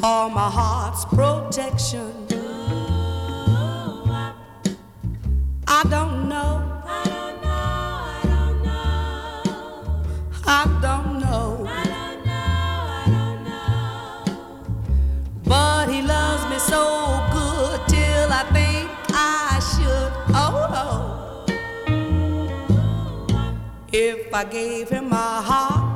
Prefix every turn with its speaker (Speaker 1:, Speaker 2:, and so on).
Speaker 1: for my heart's protection. I don't know, I don't know, I don't know, I don't know, but he loves me so good till I think I should. Oh, if I gave him my heart,